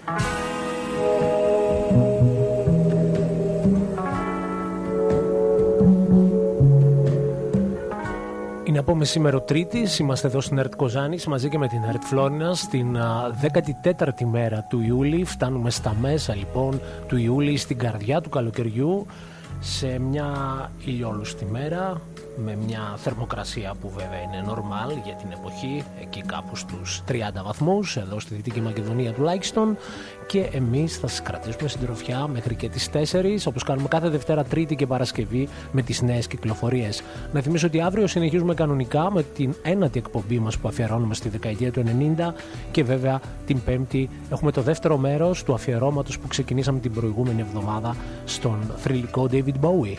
Είναι από μεσήμερο Τρίτης, είμαστε εδώ στην ΕΡΤ Κοζάνης μαζί και με την ΕΡΤ Φλόρινας στην 14η μέρα του Ιούλη. Φτάνουμε στα μέσα λοιπόν του Ιούλη, στην καρδιά του καλοκαιριού, σε μια ηλιόλουστη μέρα, με μια θερμοκρασία που βέβαια είναι normal για την εποχή, εκεί κάπου στους 30 βαθμούς, εδώ στη Δυτική Μακεδονία τουλάχιστον, και εμείς θα σας κρατήσουμε συντροφιά μέχρι και τις 4, όπως κάνουμε κάθε Δευτέρα, Τρίτη και Παρασκευή με τις νέες κυκλοφορίες. Να θυμίσω ότι αύριο συνεχίζουμε κανονικά με την ένατη εκπομπή μας που αφιερώνουμε στη δεκαετία του 90 και βέβαια την Πέμπτη έχουμε το δεύτερο μέρος του αφιερώματος που ξεκινήσαμε την προηγούμενη εβδομάδα στον θρυλικό David Bowie.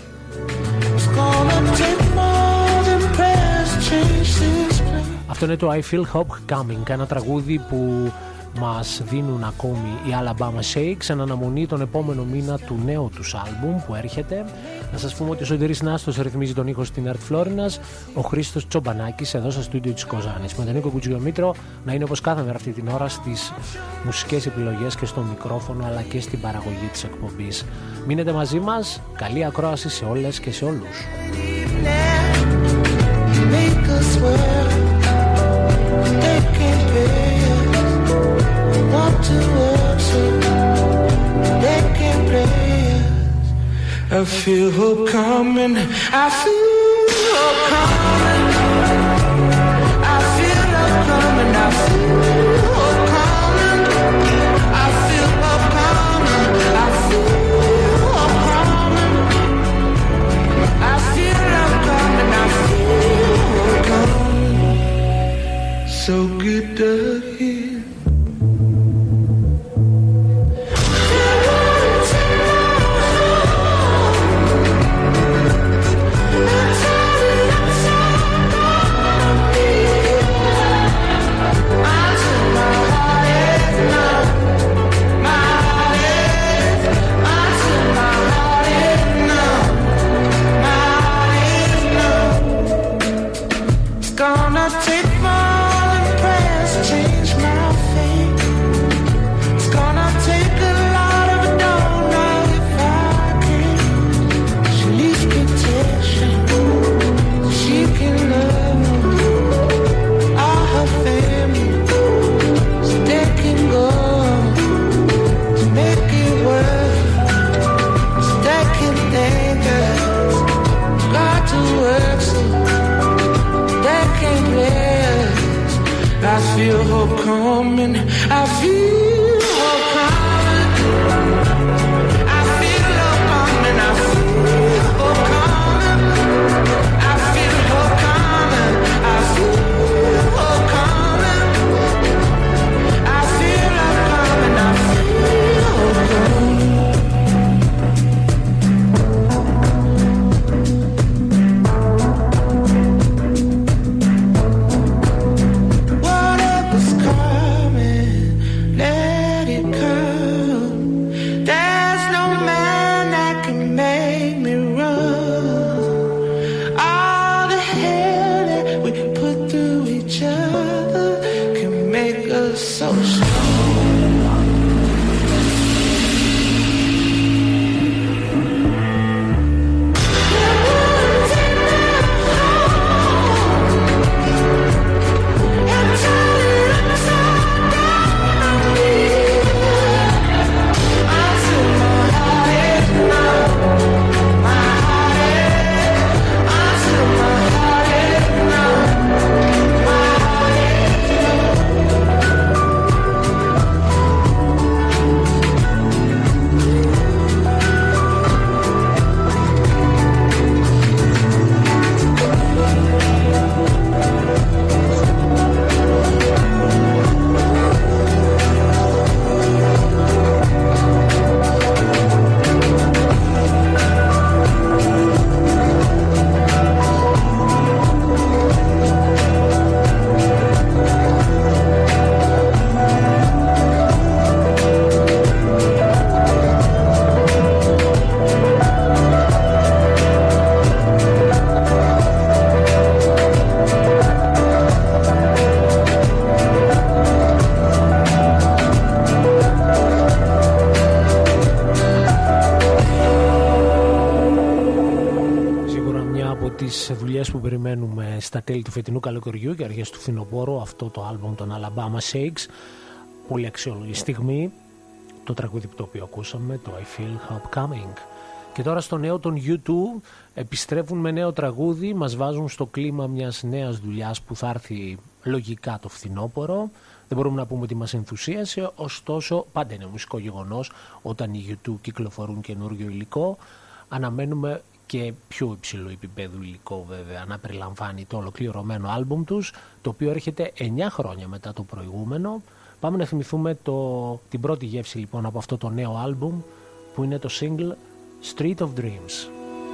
Αυτό είναι το I Feel Hope Coming, ένα τραγούδι που μας δίνουν ακόμη οι Alabama Shakes εν αναμονή τον επόμενο μήνα του νέου τους άλμπουμ που έρχεται. Να σας πούμε ότι ο Σωτήρης Νάστος ρυθμίζει τον ήχο στην ΕΡΤ Φλόρινας, ο Χρήστος Τσομπανάκης εδώ στο στούντιο της Κοζάνης. Με τον Νίκο Κουτζιομήτρο να είναι όπως κάθε μέρα αυτή την ώρα στις μουσικές επιλογές και στο μικρόφωνο αλλά και στην παραγωγή της εκπομπής. Μείνετε μαζί μας, καλή ακρόαση σε όλες και σε όλους. Want to work so they can play us. I feel hope coming. I feel hope coming. I feel hope coming. I feel hope coming. I feel hope coming. I feel hope coming. I feel hope coming. I feel hope coming. So good to hear. τις δουλειές που περιμένουμε στα τέλη του φετινού καλοκαιριού και αρχές του φθινοπόρου, αυτό το άλμπουμ των Alabama Shakes, πολύ αξιόλογη στιγμή, το τραγούδι το οποίο ακούσαμε, το I Feel Hope Coming. Και τώρα στο νέο των U2 επιστρέφουν με νέο τραγούδι, μας βάζουν στο κλίμα μιας νέας δουλειάς που θα έρθει λογικά το φθινόπωρο. Δεν μπορούμε να πούμε ότι μας ενθουσίασε, ωστόσο πάντα είναι μουσικό γεγονός όταν οι U2 κυκλοφορούν καινούργιο υλικό. Αναμένουμε και πιο υψηλό επίπεδο υλικό βέβαια να περιλαμβάνει το ολοκληρωμένο άλμπουμ τους, το οποίο έρχεται 9 χρόνια μετά το προηγούμενο. Πάμε να θυμηθούμε την πρώτη γεύση λοιπόν από αυτό το νέο άλμπουμ που είναι το single Street of Dreams.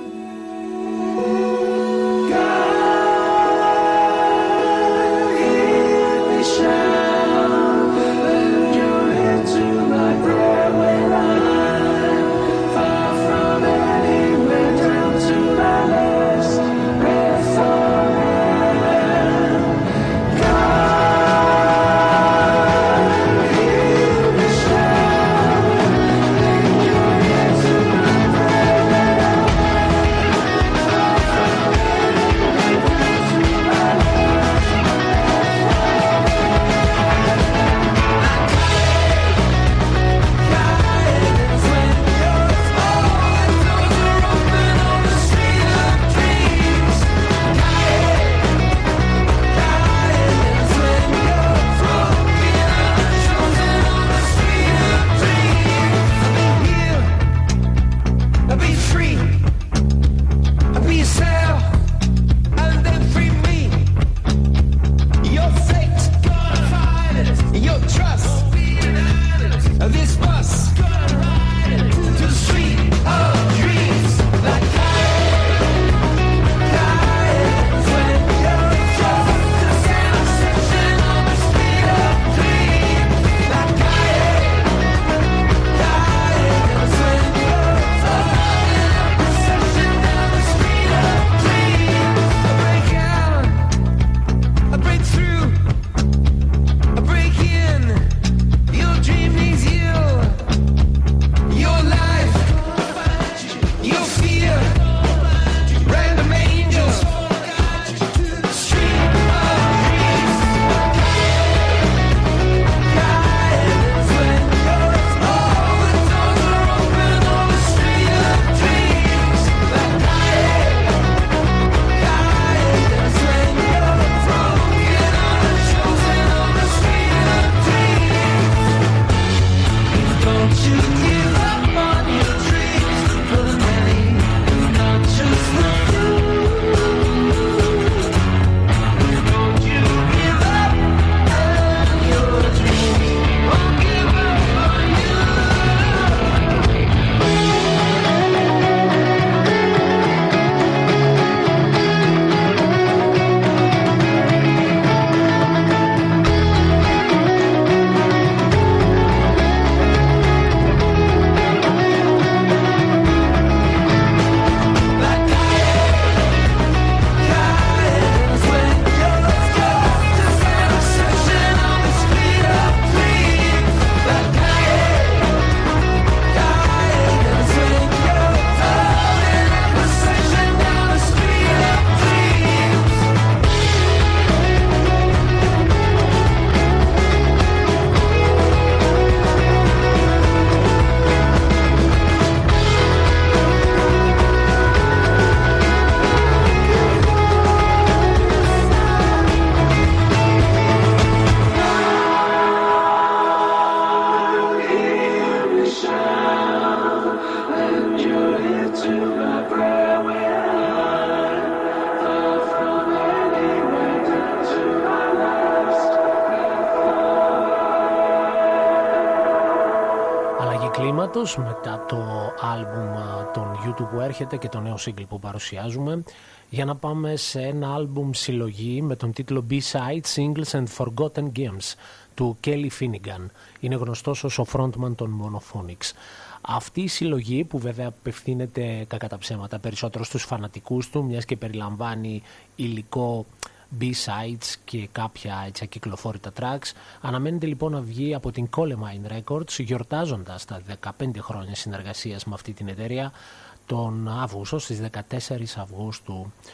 Μετά το άλμπουμ των YouTube που έρχεται και το νέο single που παρουσιάζουμε, για να πάμε σε ένα άλμπουμ συλλογή με τον τίτλο B-Side Singles and Forgotten Games του Kelly Finnegan. Είναι γνωστός ως ο frontman των Monophonics. Αυτή η συλλογή, που βέβαια απευθύνεται κακά τα ψέματα περισσότερο στους φανατικούς του, μιας και περιλαμβάνει υλικό B-sides και κάποια έτσι ακυκλοφόρητα tracks, αναμένεται λοιπόν να βγει από την Colemine Records, γιορτάζοντας τα 15 χρόνια συνεργασίας με αυτή την εταιρεία τον Αύγουστο, στις 14 Αυγούστου.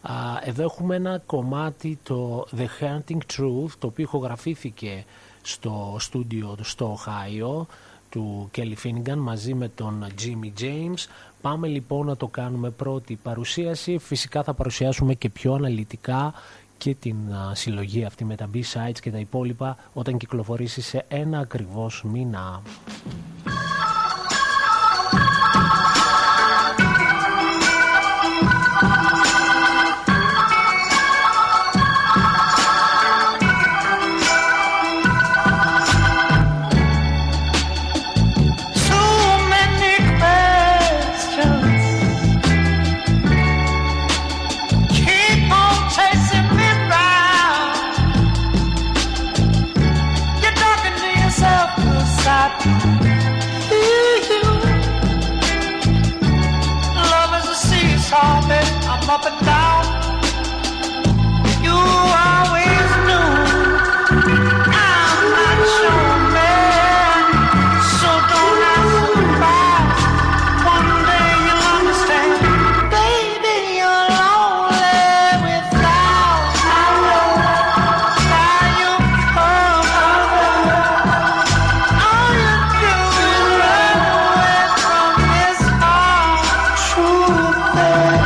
Εδώ έχουμε ένα κομμάτι, το The Haunting Truth, το οποίο ηχογραφήθηκε στο στούντιο στο Οχάιο του Kelly Finnegan μαζί με τον Jimmy James. Πάμε λοιπόν να το κάνουμε πρώτη παρουσίαση. Φυσικά θα παρουσιάσουμε και πιο αναλυτικά και την συλλογή αυτή με τα B-sides και τα υπόλοιπα όταν κυκλοφορήσει σε ένα ακριβώς μήνα. I'm up and down. You always knew I'm not your man, so don't ask why. One day you'll understand, baby. You're lonely without my love. Now you come over. All you do is run away from this hard truth.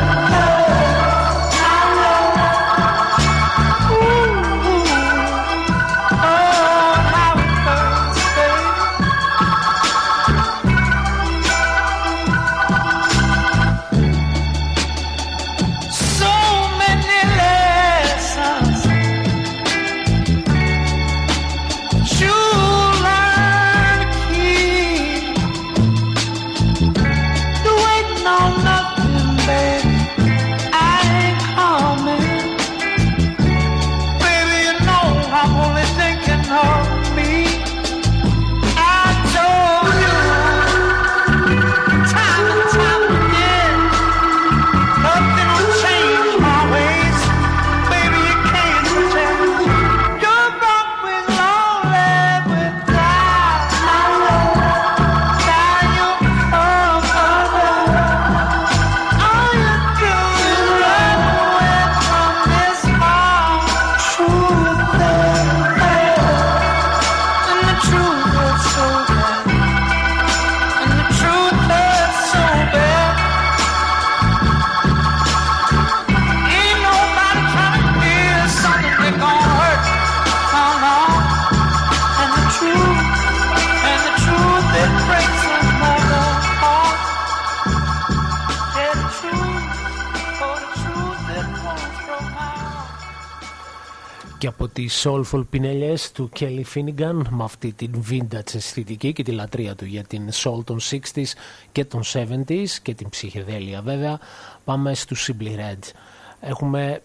Και από τις soulful πινέλιες του Kelly Finnegan με αυτή την vintage αισθητική και τη λατρεία του για την soul των 60s και των 70s και την ψυχεδέλεια βέβαια, πάμε στους Simply Red. Έχουν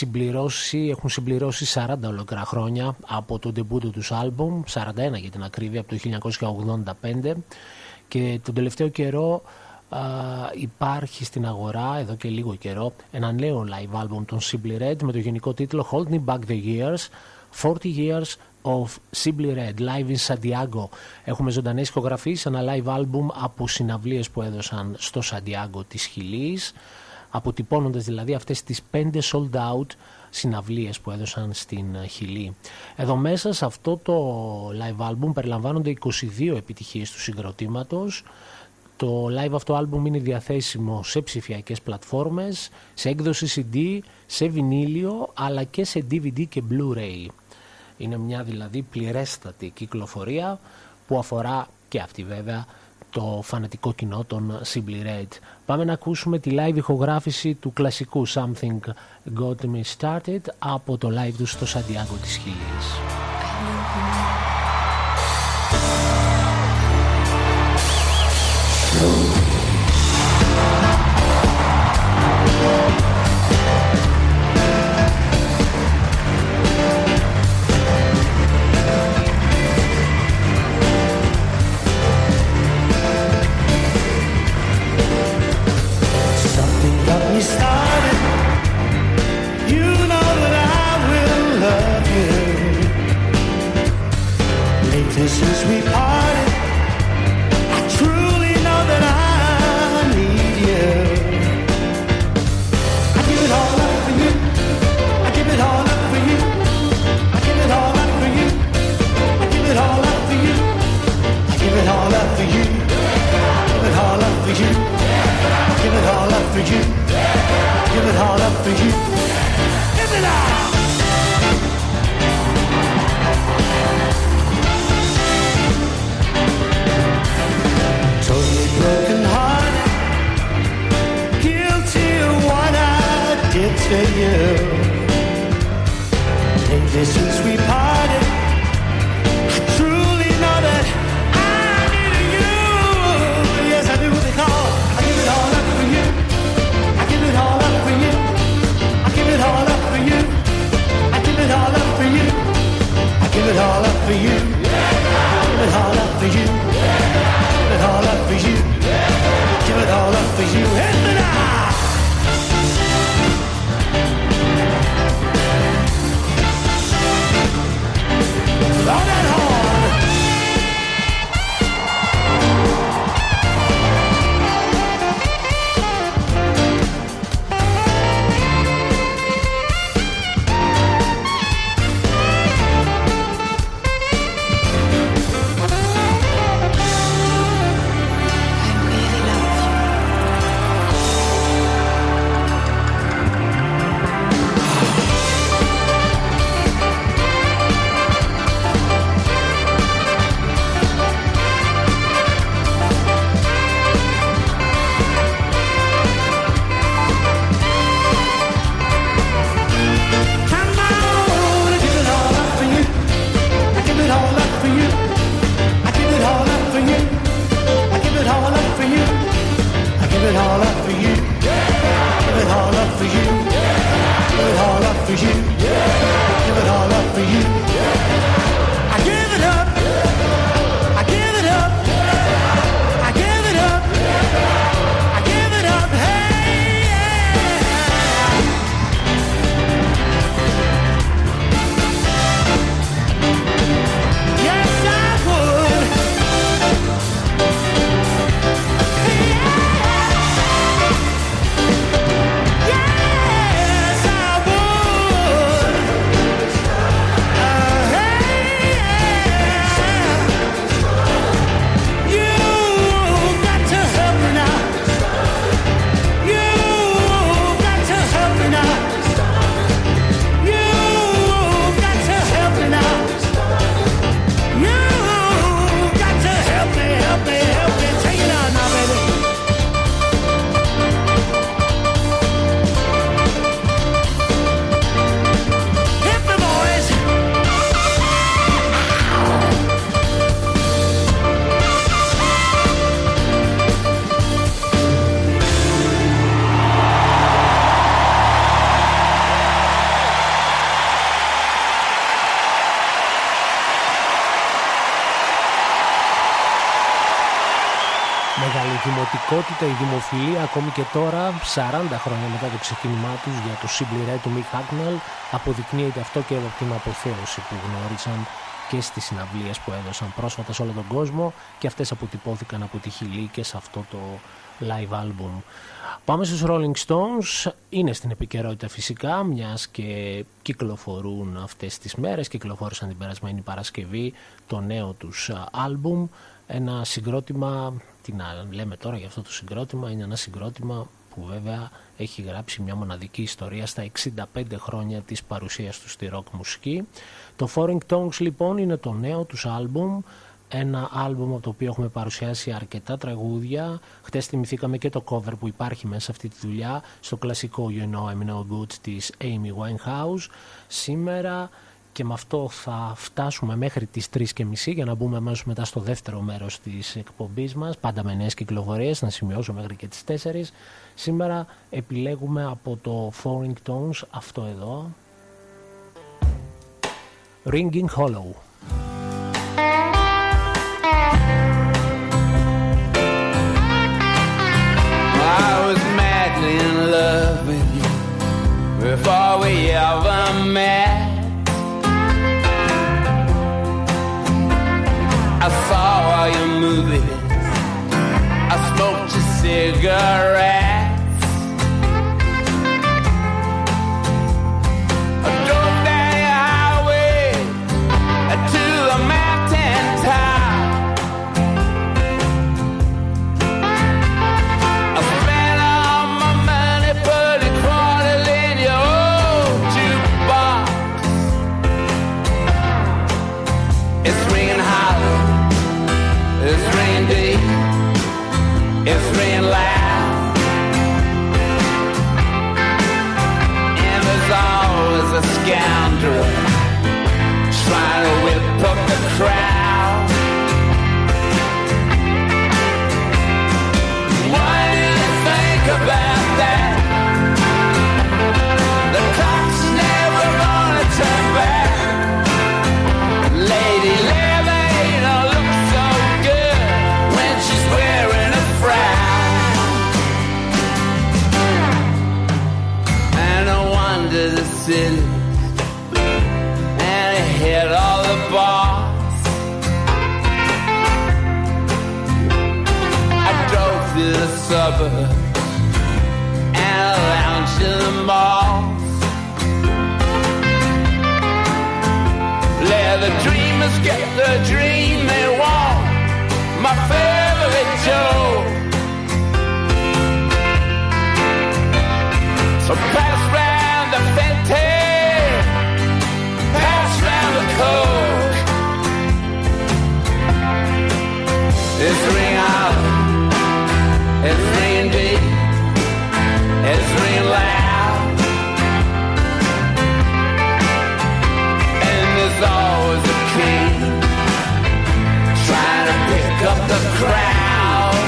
συμπληρώσει 40 ολόκληρα χρόνια από το ντεμπούτο τους άλμπουμ, 41 για την ακρίβεια, από το 1985, και τον τελευταίο καιρό υπάρχει στην αγορά εδώ και λίγο καιρό ένα νέο live album των Simply Red με το γενικό τίτλο Holding Back the Years, 40 Years of Simply Red Live in Santiago. Έχουμε ζωντανές ηχογραφίες, ένα live album από συναυλίες που έδωσαν στο Σαντιάγκο της Χιλής, αποτυπώνοντας δηλαδή αυτές τις 5 sold out συναυλίες που έδωσαν στην Χιλή. Εδώ μέσα σε αυτό το live album περιλαμβάνονται 22 επιτυχίες του συγκροτήματος. Το live αυτό album είναι διαθέσιμο σε ψηφιακές πλατφόρμες, σε έκδοση CD, σε βινίλιο αλλά και σε DVD και Blu-ray. Είναι μια δηλαδή πληρέστατη κυκλοφορία που αφορά και αυτή βέβαια το φανατικό κοινό των Simply Red. Πάμε να ακούσουμε τη live ηχογράφηση του κλασικού Something Got Me Started από το live του στο Σαντιάγκο της Χιλής. Give it all up for you. Give it all up for you. Hit me now. On that horn. Η δημοφιλία ακόμη και τώρα, 40 χρόνια μετά το ξεκίνημά τους για το Simply Red του Mick Hucknall, αποδεικνύεται αυτό και από την αποθέωση που γνώρισαν και στις συναυλίες που έδωσαν πρόσφατα σε όλο τον κόσμο και αυτές αποτυπώθηκαν από τη Χιλή και σε αυτό το live album. Πάμε στους Rolling Stones. Είναι στην επικαιρότητα φυσικά, μιας και κυκλοφορούν αυτές τις μέρες, κυκλοφόρησαν την περασμένη Παρασκευή το νέο τους album. Ένα συγκρότημα, τι να λέμε τώρα για αυτό το συγκρότημα, είναι ένα συγκρότημα που βέβαια έχει γράψει μια μοναδική ιστορία στα 65 χρόνια της παρουσίας του στη rock μουσική. Το Foreign Tongues λοιπόν είναι το νέο τους άλμπουμ, ένα άλμπουμ από το οποίο έχουμε παρουσιάσει αρκετά τραγούδια. Χτες θυμηθήκαμε και το cover που υπάρχει μέσα σε αυτή τη δουλειά, στο κλασικό You Know I'm No Good της Amy Winehouse. Σήμερα και με αυτό θα φτάσουμε μέχρι τις 3:30 για να μπούμε αμέσως μετά στο δεύτερο μέρος της εκπομπής μας, πάντα με νέες κυκλοφορίες, να σημειώσω μέχρι και τις 4. Σήμερα επιλέγουμε από το Foreign Tones αυτό εδώ, Ringing Hollow. I was madly in love with you before we ever met. I saw all your movies, I smoked your cigarettes, I drove down your highway to the mountain top. I spent all my money putting quarters in your old jukebox. It's ringing hollow, it's ringing deep, it's ringing loud, and there's always a scoundrel trying to whip up the crowd. What do you think about that? The clock's never gonna turn back. Lady, never ain't look so good. suburb and a lounge in the mall. Let the dreamers get the dream they want. My favorite Joe. So pass round the Fenty, pass round the Coke. It's ring out, it's ringing deep, it's ringing loud. And there's always a king trying to pick up the crowd.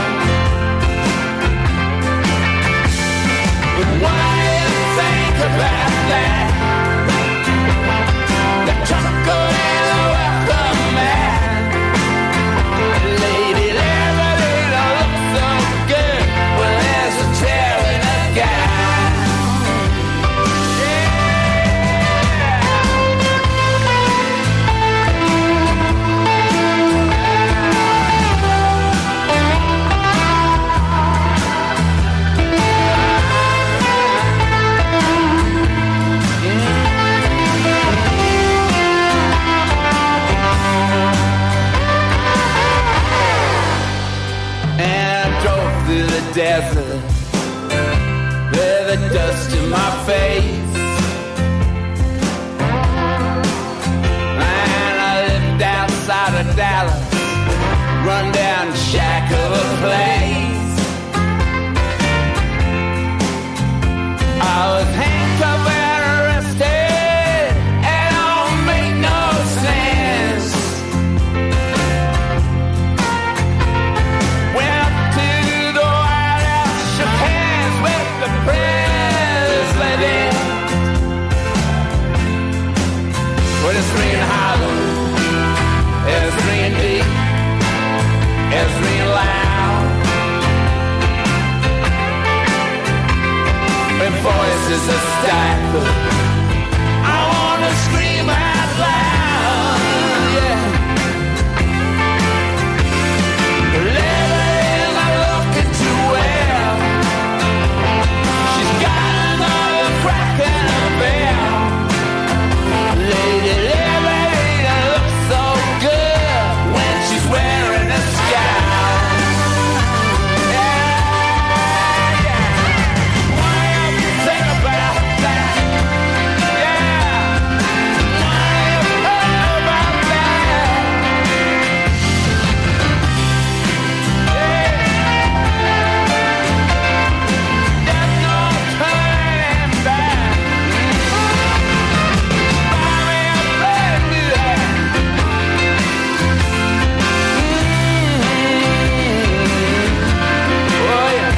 But why you think about that? The trucker and the welcome mat. Lady Lemonade looks so good when there's a tear in a gown. Desert, with the dust in my face, and I lived outside of Dallas, run down shack of a place. I was handcuffed and arrested, and it don't make no sense. Went to the White House, shook hands with the president. Well, it's ringing hollow, it's ringing deep, it's ringing loud. When voices are stifled, I wanna scream out loud, yeah. Living, I'm looking too well. She's got another crack in her bell. Lady Lemonade looks so good when she's wearing a scowl. Yeah, yeah. Why you think about that? Yeah. Why you think about that? Yeah. There's no turning back. Buy me a brand new hat. Oh yeah.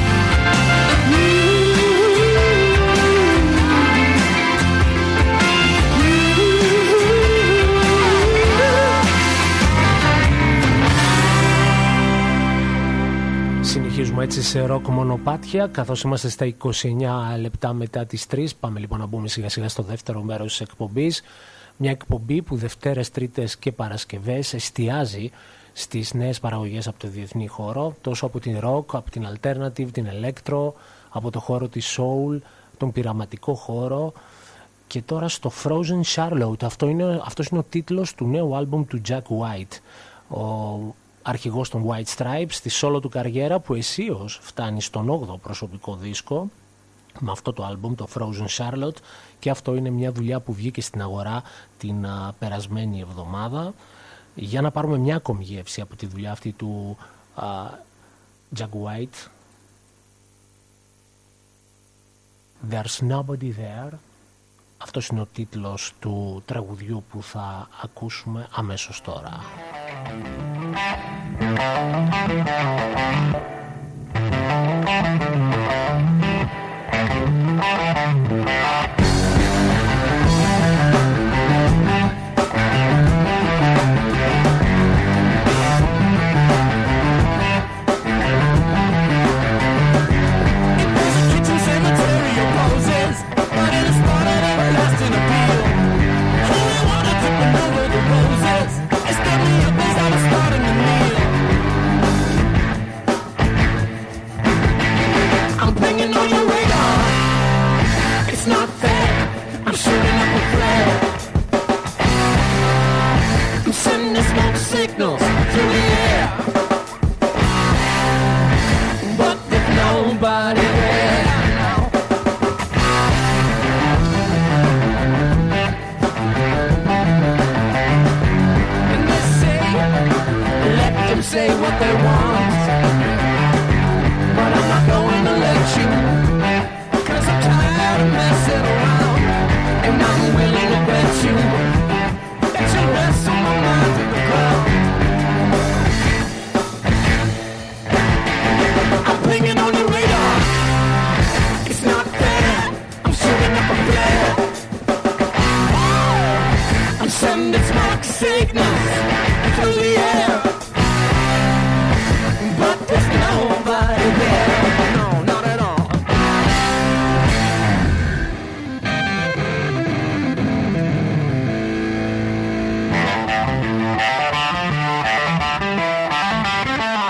Συνεχίζουμε έτσι σε ροκ μονοπάτια, καθώς είμαστε στα 29 λεπτά μετά τις 3. Πάμε λοιπόν να μπούμε σιγά σιγά στο δεύτερο μέρος της εκπομπής. Μια εκπομπή που Δευτέρες, Τρίτες και Παρασκευές εστιάζει στις νέες παραγωγές από το διεθνή χώρο, τόσο από την rock, από την alternative, την electro, από το χώρο της soul, τον πειραματικό χώρο. Και τώρα στο Frozen Charlotte, αυτός είναι ο τίτλος του νέου άλμπουμ του Jack White, ο αρχηγός των White Stripes, στη solo του καριέρα που αισίως φτάνει στον 8ο προσωπικό δίσκο με αυτό το άλμπουμ, το Frozen Charlotte, και αυτό είναι μια δουλειά που βγήκε στην αγορά την περασμένη εβδομάδα. Για να πάρουμε μια ακόμη γεύση από τη δουλειά αυτή του Jack White, There's Nobody There. Αυτός είναι ο τίτλος του τραγουδιού που θα ακούσουμε αμέσως τώρα. It's got me up as I was starting to kneel.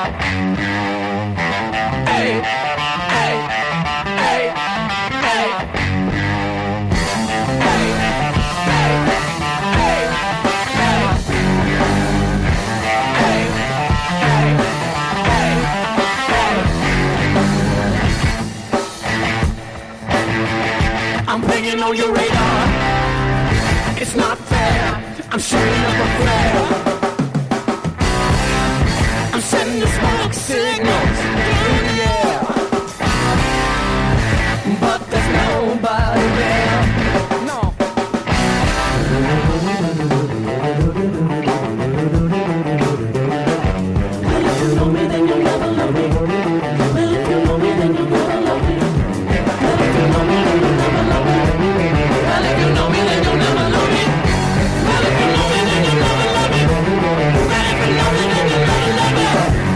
I'm banging on your radar. It's not fair. I'm shooting up a flare. I'm sending the smoke signals in the air. But there's nobody there. No. Well, if you know me, then you'll never love me. Well, if you know me, then you'll never love me. Well, if you know me, then you'll never love me. Well, if you know me, then you'll never love me. Well, if you know me, then you'll never love me. Well, if you know me, then you'll never love me.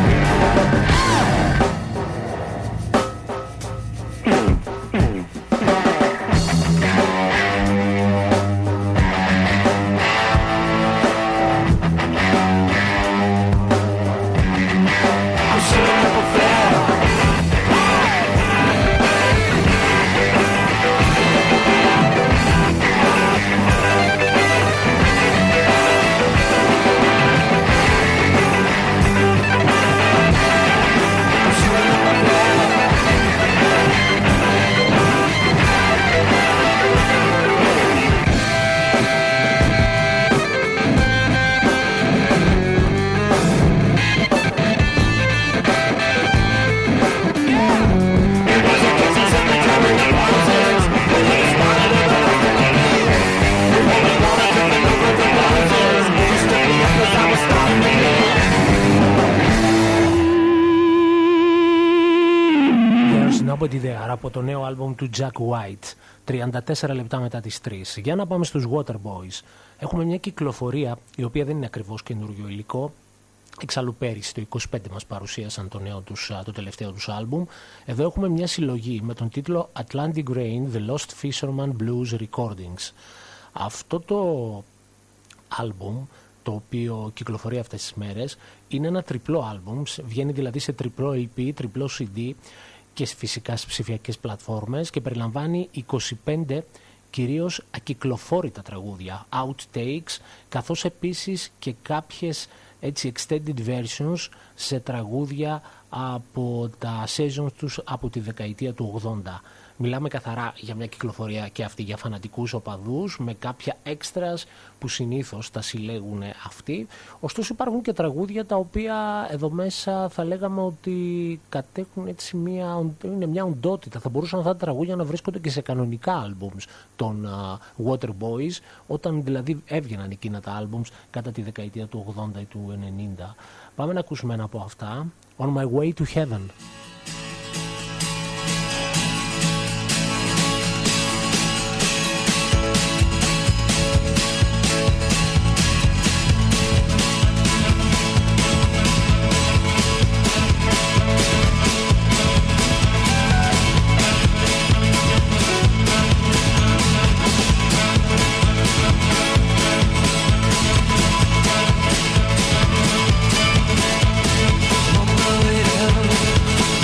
I'm shooting up a flare. Nobody There από το νέο άλμπουμ του Jack White, 34 λεπτά μετά τις 3. Για να πάμε στους Waterboys. Έχουμε μια κυκλοφορία η οποία δεν είναι ακριβώς καινούριο υλικό. Εξάλλου πέρυσι το 25 μας παρουσίασαν το τελευταίο τους άλμπουμ. Εδώ έχουμε μια συλλογή με τον τίτλο Atlantic Grain, The Lost Fisherman Blues Recordings. Αυτό το άλμπουμ, το οποίο κυκλοφορεί αυτές τις μέρες, είναι ένα τριπλό άλμπουμ, βγαίνει δηλαδή σε τριπλό LP, τριπλό CD και φυσικά στις ψηφιακές πλατφόρμες και περιλαμβάνει 25 κυρίως ακυκλοφόρητα τραγούδια, outtakes, καθώς επίσης και κάποιες έτσι extended versions σε τραγούδια από τα sessions τους από τη δεκαετία του 80. Μιλάμε καθαρά για μια κυκλοφορία και αυτή για φανατικούς οπαδούς με κάποια extras που συνήθως τα συλλέγουν αυτοί. Ωστόσο υπάρχουν και τραγούδια τα οποία εδώ μέσα θα λέγαμε ότι κατέχουν έτσι είναι μια οντότητα. Θα μπορούσαν αυτά τα τραγούδια να βρίσκονται και σε κανονικά albums των Waterboys, όταν δηλαδή έβγαιναν εκείνα τα albums κατά τη δεκαετία του 80 ή του 90. Πάμε να ακούσουμε ένα από αυτά. On My Way to Heaven. On my way to heaven.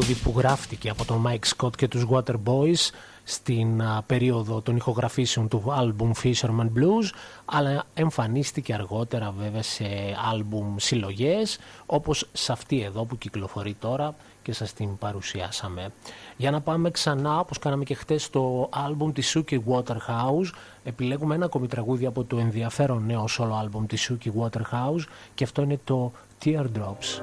τραγούδι που γράφτηκε από τον Mike Scott και τους Waterboys στην περίοδο των ηχογραφήσεων του άλμπουμ Fisherman Blues, αλλά εμφανίστηκε αργότερα βέβαια σε άλμπουμ συλλογές, όπως σε αυτή εδώ που κυκλοφορεί τώρα και σας την παρουσιάσαμε. Για να πάμε ξανά, όπως κάναμε και χτες, στο άλμπουμ της Suki Waterhouse, επιλέγουμε ένα ακόμη τραγούδι από το ενδιαφέρον νέο solo άλμπουμ της Suki Waterhouse, και αυτό είναι το Teardrops.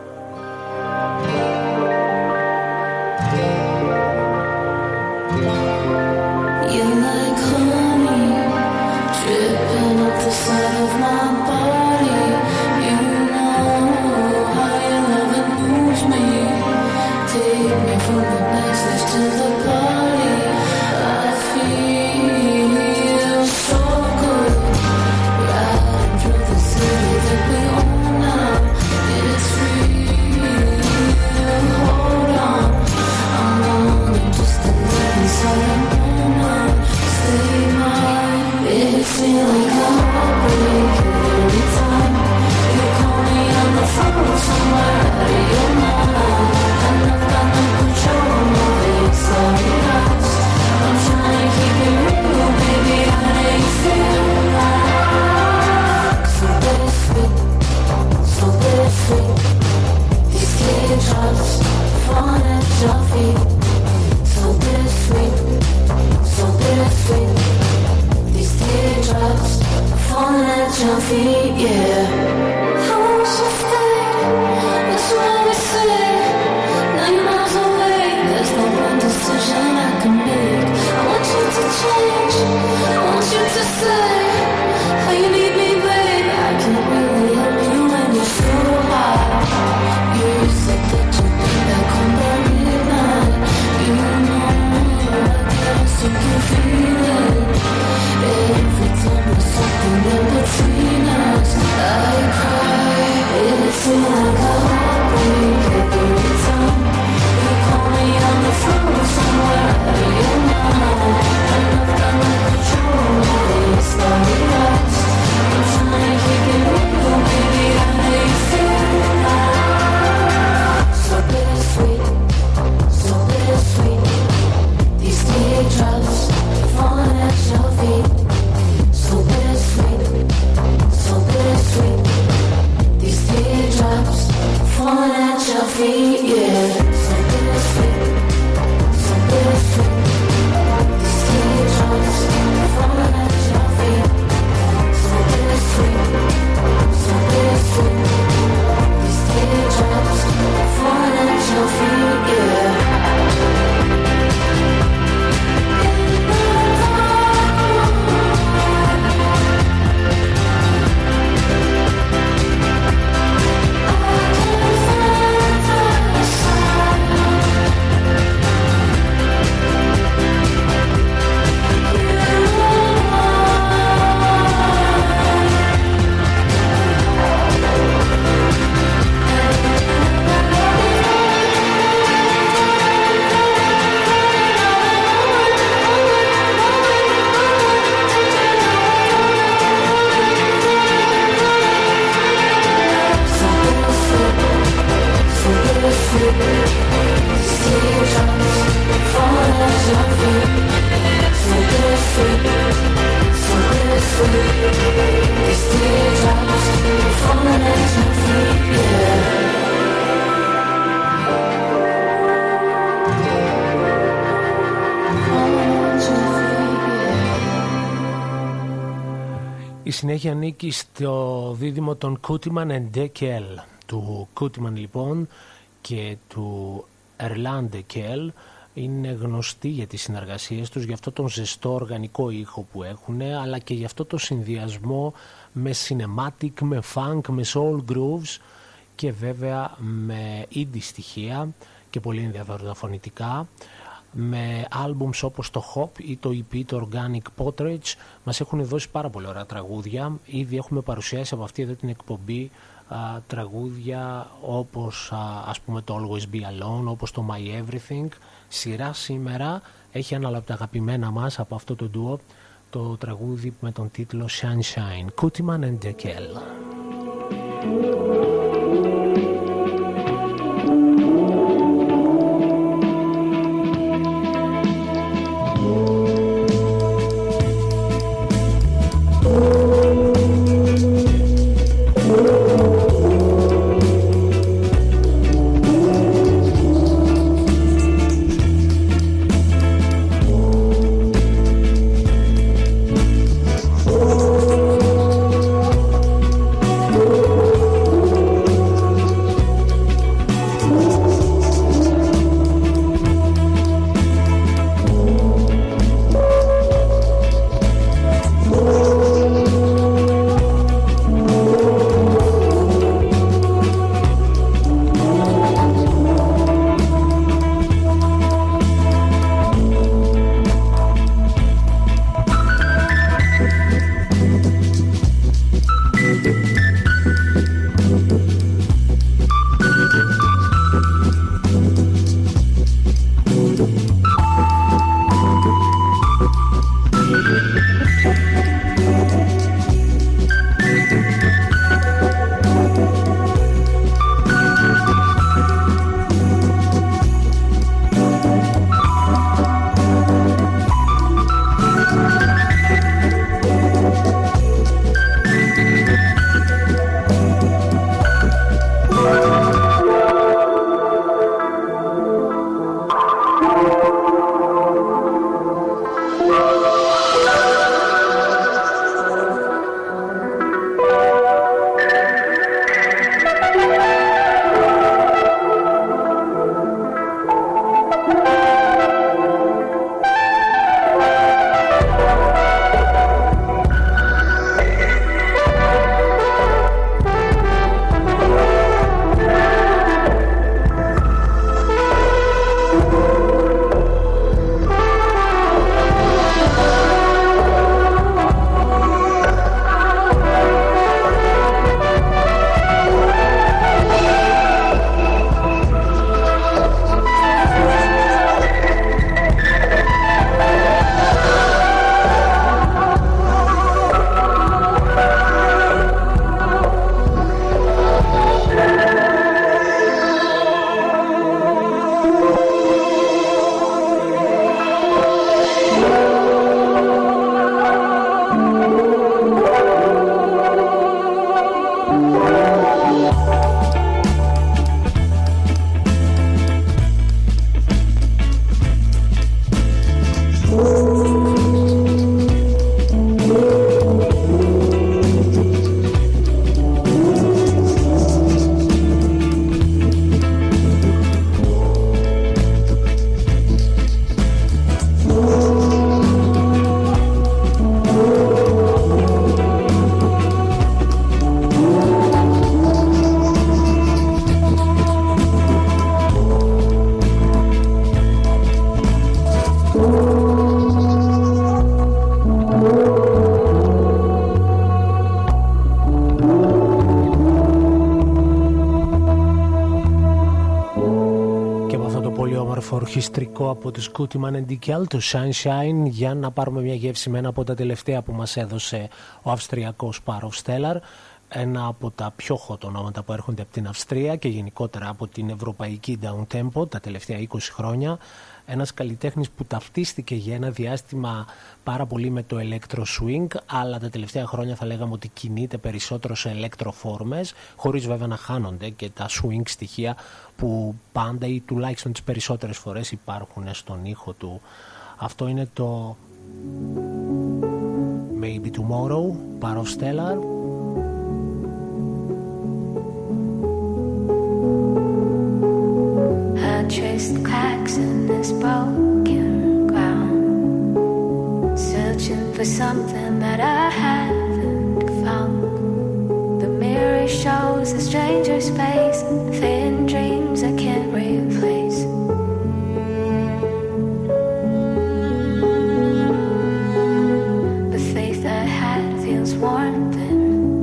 You're like honey, dripping up the side of my body. You know how your loving moves me. Take me from the backstage to the party. I feel so good, riding through the city that we own now. It's real, hold on. I'm wanting just to live inside a moment. Stay mine. It feels like a heartbreak every time you call me on the phone somewhere out of your mind. And I've got no control over your sorry eyes. I'm trying to keep it real, baby. I ain't feel like so bittersweet, so bittersweet. These teardrops falling at your feet. So bittersweet, so bittersweet. These teardrops falling at your feet, yeah. I want you to stay, that's what we say. Now you're miles away, there's no one decision I can make. I want you to change, I want you to say how you need me, babe. I can't really help you when you're so high. You said that you'd be back home by midnight. You know I can't seem to feel it. Every time there's something in between us, I cry. It feels like a heartbreak every time you call me on the phone somewhere out of your mind. And I've got no control over your starry eyes. I'm trying to keep it real, baby. I know you feel like so bittersweet, so bittersweet. These teardrops falling at your feet. So bittersweet, so bittersweet. These teardrops falling at your feet, yeah. So bittersweet, so bittersweet. These teardrops falling at your feet. So bittersweet, so bittersweet. These teardrops falling at your feet, yeah. Η συνέχεια ανήκει στο δίδυμο των Kutiman and Dekel, του Kutiman λοιπόν και του Erland Dekel. Είναι γνωστοί για τις συνεργασίες τους, για αυτό τον ζεστό οργανικό ήχο που έχουν, αλλά και για αυτό το συνδυασμό με cinematic, με funk, με soul grooves και βέβαια με indie στοιχεία και πολύ ενδιαφέροντα φωνητικά. Με albums όπως το Hop ή το EP, το Organic Portraits, μας έχουν δώσει πάρα πολλά ωραία τραγούδια. Ήδη έχουμε παρουσιάσει από αυτή εδώ την εκπομπή τραγούδια όπως ας πούμε το Always Be Alone, όπως το My Everything. Σειρά σήμερα έχει ένα από τα αγαπημένα μας από αυτό το ντουο, το τραγούδι με τον τίτλο Sunshine, Kutiman and Dekel. φορχιστρικό από τους Kutiman and Dickel, το Sunshine, για να πάρουμε μια γεύση με ένα από τα τελευταία που μας έδωσε ο Αυστριακός Parov Stellar, ένα από τα πιο hot ονόματα που έρχονται από την Αυστρία και γενικότερα από την ευρωπαϊκή down tempo τα τελευταία 20 χρόνια. Ένας καλλιτέχνης που ταυτίστηκε για ένα διάστημα πάρα πολύ με το electro swing, αλλά τα τελευταία χρόνια θα λέγαμε ότι κινείται περισσότερο σε electro φόρμες, χωρίς βέβαια να χάνονται και τα swing στοιχεία που πάντα ή τουλάχιστον τις περισσότερες φορές υπάρχουν στον ήχο του. Αυτό είναι το Maybe Tomorrow, Parov Stellar. Trace the cracks in this broken ground, searching for something that I haven't found. The mirror shows a stranger's face, thin dreams I can't replace. The faith I had feels warm thin,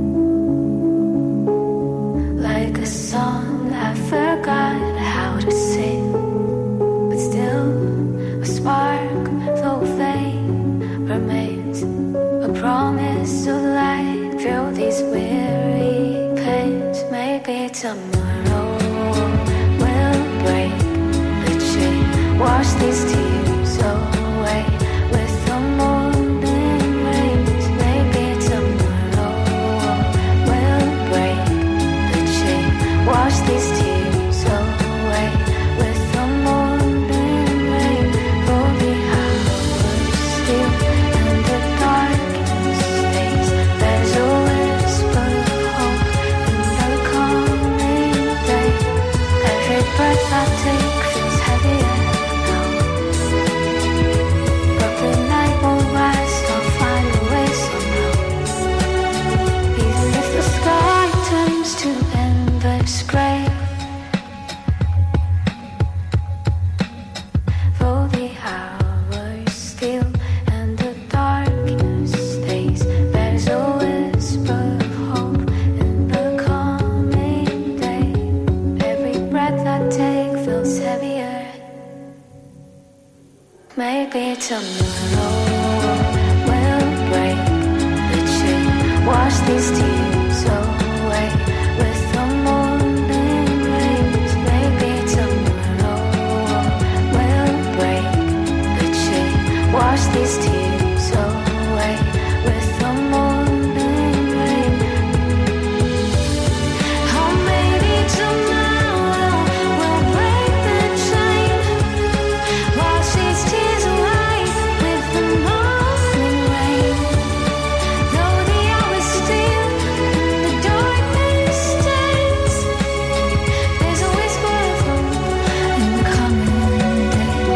like a song I forgot how to sing. Spark, though faint, remains a promise of light through these weary pains. Maybe tomorrow will break the chain, wash these tears away with the morning rains. Maybe tomorrow will break the chain, wash these tears away with the morning. I take feels heavier now, but the night won't rise. I'll find a way somehow. Even if the sky turns to endless gray, though the hours steal and the darkness stays, there's a whisper of hope in the coming day. Every breath I take feels heavier. Maybe tomorrow will break the chain, wash these tears away with the morning rains. Maybe tomorrow will break the chain, wash these tears away with the morning rain. Oh, maybe tomorrow will break the chain, wash these tears away with the morning rain. Though the hours steal and the darkness stays, there's a whisper of hope in the coming day.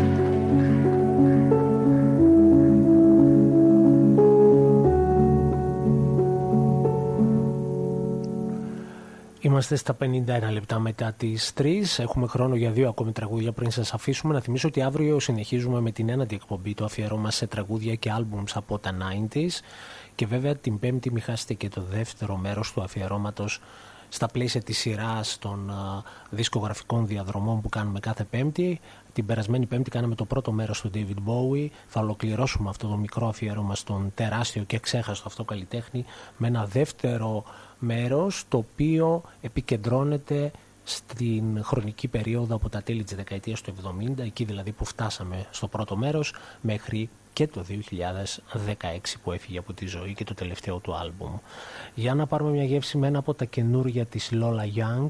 Είμαστε στα 51 λεπτά μετά τις 3. Έχουμε χρόνο για 2 ακόμη τραγούδια πριν σας αφήσουμε. Να θυμίσω ότι αύριο συνεχίζουμε με την ένατη εκπομπή, το αφιερώμα σε τραγούδια και άλμπουμς από τα 90s. Και βέβαια την Πέμπτη μην χάσετε και το δεύτερο μέρος του αφιερώματος στα πλαίσια της σειράς των δισκογραφικών διαδρομών που κάνουμε κάθε Πέμπτη. Την περασμένη Πέμπτη κάναμε το πρώτο μέρος του David Bowie. Θα ολοκληρώσουμε αυτό το μικρό αφιέρωμα στον τεράστιο και ξέχαστο αυτό καλλιτέχνη με ένα δεύτερο μέρος, το οποίο επικεντρώνεται στην χρονική περίοδο από τα τέλη της δεκαετίας του 70, εκεί δηλαδή που φτάσαμε στο πρώτο μέρος, μέχρι και το 2016 που έφυγε από τη ζωή και το τελευταίο του άλμπουμ. Για να πάρουμε μια γεύση με ένα από τα καινούργια της Lola Young,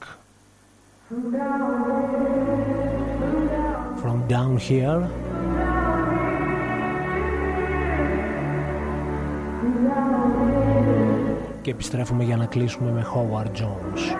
From Down Here. Και επιστρέφουμε για να κλείσουμε με Howard Jones.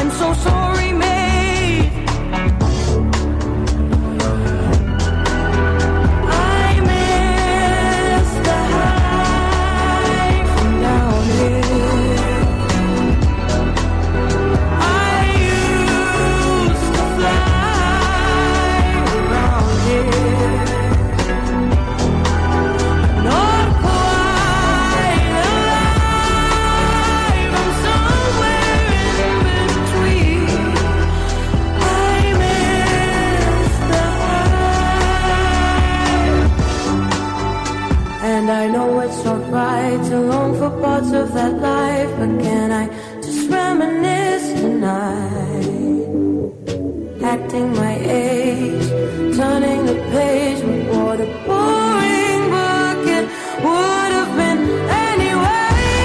and so sorry made. I miss the high from down here. I used to fly around here. Not quite alive, I'm somewhere in between. I miss the high. And I know it's not right to long for parts of that life, but can I just reminisce tonight? Acting my age, turning the page with what a boring book it would have been anyway.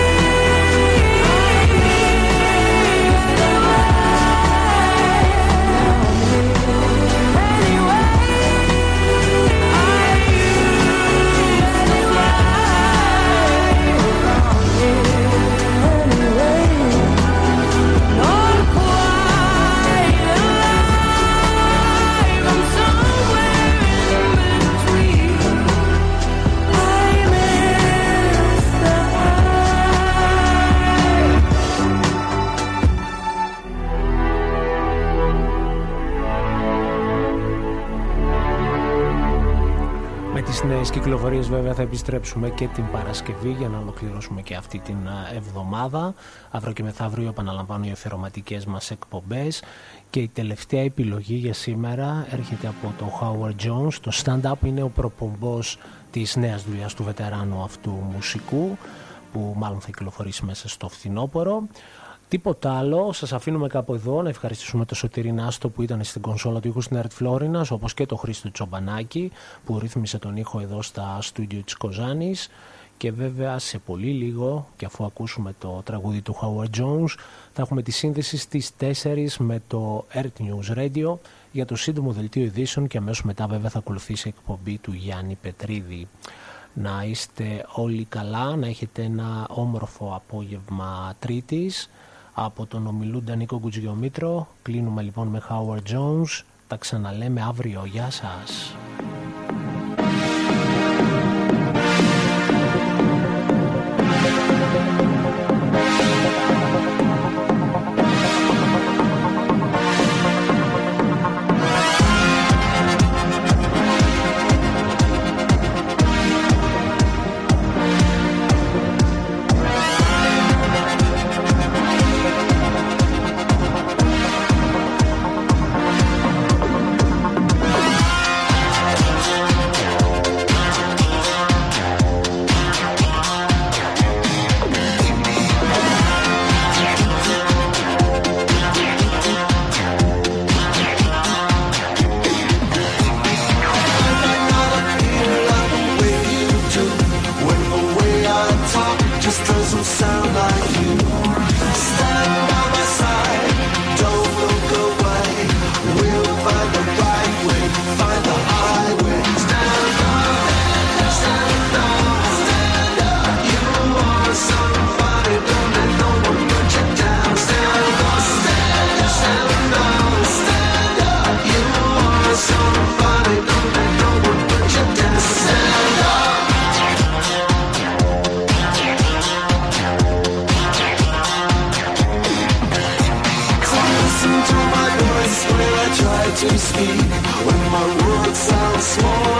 Τις νέες κυκλοφορίες βέβαια θα επιστρέψουμε και την Παρασκευή για να ολοκληρώσουμε και αυτή την εβδομάδα. Αύριο και μεθαύριο επαναλαμβάνω οι αφιερωματικές μας εκπομπές και η τελευταία επιλογή για σήμερα έρχεται από το Howard Jones. Το stand-up είναι ο προπομπός της νέας δουλειάς του βετεράνου αυτού μουσικού που μάλλον θα κυκλοφορήσει μέσα στο φθινόπωρο. Τίποτα άλλο, σας αφήνουμε κάπου εδώ. Να ευχαριστήσουμε το Σωτήρη Νάστο που ήταν στην κονσόλα του ήχου στην ΕΡΤ Φλόρινας, όπως και το Χρήστο Τσομπανάκη που ρύθμισε τον ήχο εδώ στα στούντιο της Κοζάνης. Και βέβαια σε πολύ λίγο, και αφού ακούσουμε το τραγούδι του Howard Jones, θα έχουμε τη σύνδεση στις 4 με το ERT News Radio για το σύντομο δελτίο ειδήσεων και αμέσως μετά βέβαια θα ακολουθήσει η εκπομπή του Γιάννη Πετρίδη. Να είστε όλοι καλά, να έχετε ένα όμορφο απόγευμα Τρίτης. Από τον ομιλούντα Νίκο Κουτζιομήτρο κλείνουμε λοιπόν με Howard Jones. Τα ξαναλέμε αύριο. Γεια σας. To speak when my words sound small.